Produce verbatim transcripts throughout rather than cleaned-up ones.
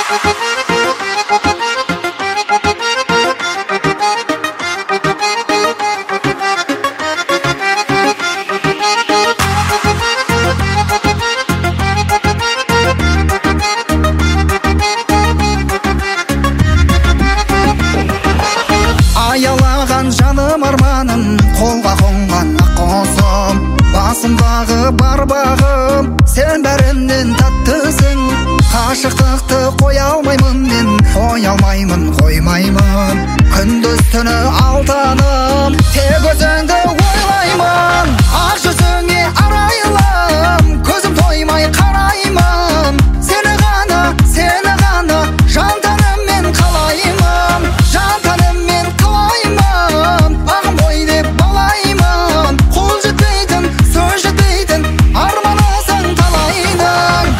Жаным арманым, қолға қонған ақ құсым, басымдағы бар бағым, сен бәрінен таттысың. Қашықтықты қоя алмаймын мен, қоя алмаймын, қоймаймын. Күндіз түні алтаным, тек өзіңді ойлаймын. Ақ жүзіңе арайлым, көзім тоймай қараймын. Сені ғана, сені ғана, жан тәніммен қалаймын, жан тәніммен қалаймын. Бағым ой деп балаймын, қол жетпейтін, сөз жетпейтін, арманысың талайдың.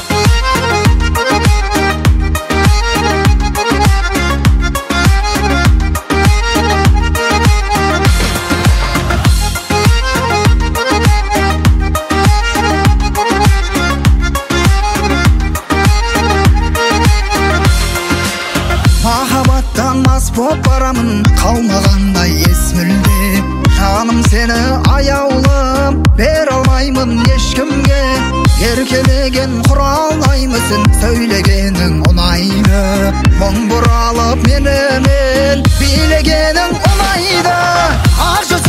Махаббаттан мас боп барамын, қалмағандай ес мүлде. Жаным сені аяулым, бер алмаймын ешкімге. Еркелеген құра алмаймысың, сөйлегенің ұнайды. Мұң бұралып менімен, билегенің ұнайды. Ақ жүз